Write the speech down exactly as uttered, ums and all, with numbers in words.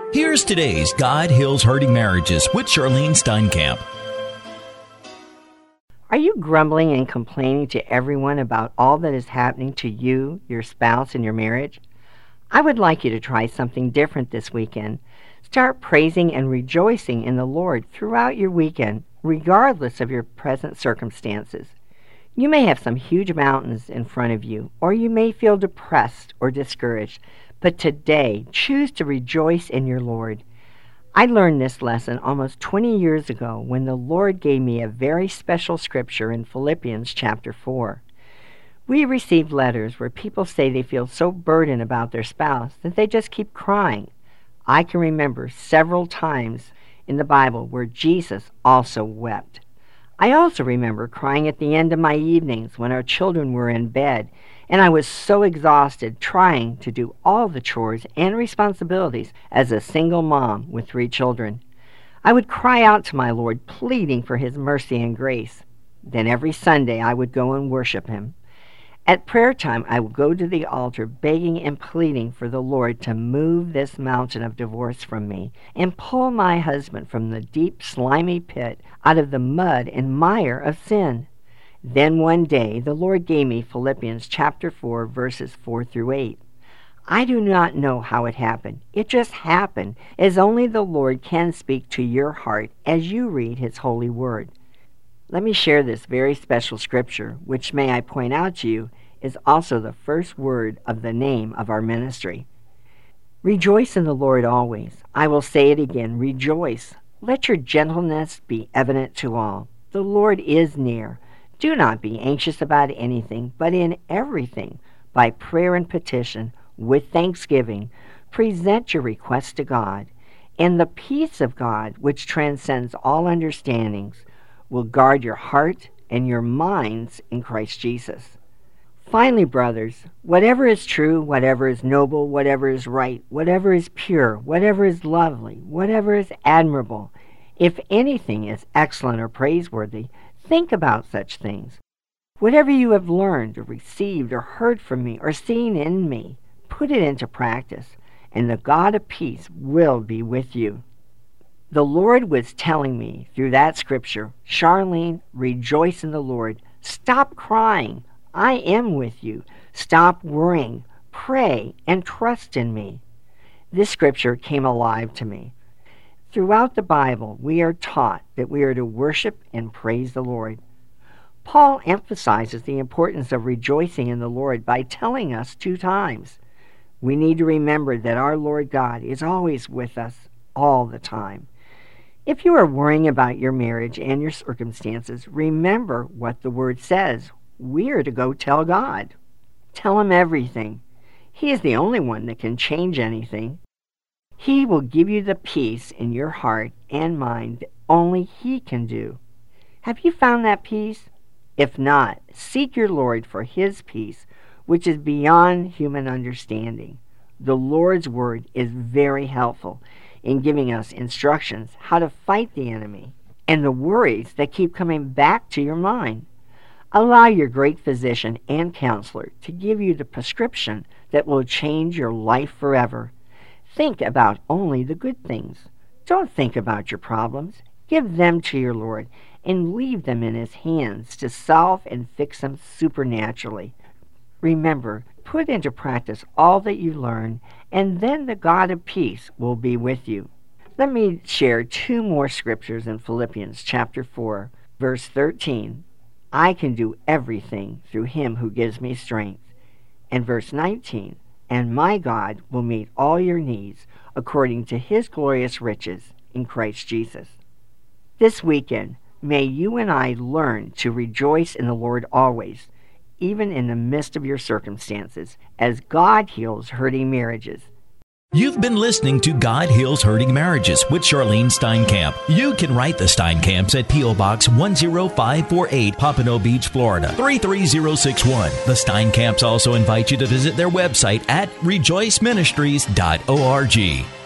Here's today's God Heals Hurting Marriages with Charlene Steinkamp. Are you grumbling and complaining to everyone about all that is happening to you, your spouse, and your marriage? I would like you to try something different this weekend. Start praising and rejoicing in the Lord throughout your weekend, regardless of your present circumstances. You may have some huge mountains in front of you, or you may feel depressed or discouraged, but today, choose to rejoice in your Lord. I learned this lesson almost twenty years ago when the Lord gave me a very special scripture in Philippians chapter four. We receive letters where people say they feel so burdened about their spouse that they just keep crying. I can remember several times in the Bible where Jesus also wept. I also remember crying at the end of my evenings when our children were in bed, and I was so exhausted trying to do all the chores and responsibilities as a single mom with three children. I would cry out to my Lord, pleading for His mercy and grace. Then every Sunday I would go and worship Him. At prayer time, I would go to the altar begging and pleading for the Lord to move this mountain of divorce from me and pull my husband from the deep, slimy pit out of the mud and mire of sin. Then one day, the Lord gave me Philippians chapter four, verses four through eight. I do not know how it happened. It just happened, as only the Lord can speak to your heart as you read His holy word. Let me share this very special scripture, which, may I point out to you, is also the first word of the name of our ministry. Rejoice in the Lord always. I will say it again, rejoice. Let your gentleness be evident to all. The Lord is near. Do not be anxious about anything, but in everything, by prayer and petition, with thanksgiving, present your requests to God, and the peace of God, which transcends all understandings, will guard your heart and your minds in Christ Jesus. Finally, brothers, whatever is true, whatever is noble, whatever is right, whatever is pure, whatever is lovely, whatever is admirable, if anything is excellent or praiseworthy, think about such things. Whatever you have learned or received or heard from me or seen in me, put it into practice, and the God of peace will be with you. The Lord was telling me through that scripture, Charlene, rejoice in the Lord. Stop crying. I am with you. Stop worrying. Pray and trust in me. This scripture came alive to me. Throughout the Bible, we are taught that we are to worship and praise the Lord. Paul emphasizes the importance of rejoicing in the Lord by telling us two times. We need to remember that our Lord God is always with us all the time. If you are worrying about your marriage and your circumstances, remember what the Word says. We are to go tell God. Tell Him everything. He is the only one that can change anything. He will give you the peace in your heart and mind that only He can do. Have you found that peace? If not, seek your Lord for His peace, which is beyond human understanding. The Lord's Word is very helpful in giving us instructions how to fight the enemy and the worries that keep coming back to your mind. Allow your great physician and counselor to give you the prescription that will change your life forever. Think about only the good things. Don't think about your problems. Give them to your Lord and leave them in His hands to solve and fix them supernaturally. Remember, put into practice all that you learn, and then the God of peace will be with you. Let me share two more scriptures in Philippians chapter four, verse thirteen. I can do everything through Him who gives me strength. And verse nineteen, and my God will meet all your needs according to His glorious riches in Christ Jesus. This weekend, may you and I learn to rejoice in the Lord always, even in the midst of your circumstances, as God heals hurting marriages. You've been listening to God Heals Hurting Marriages with Charlene Steinkamp. You can write the Steinkamps at P O. Box one zero five four eight, Pompano Beach, Florida, three three zero six one. The Steinkamps also invite you to visit their website at rejoice ministries dot org.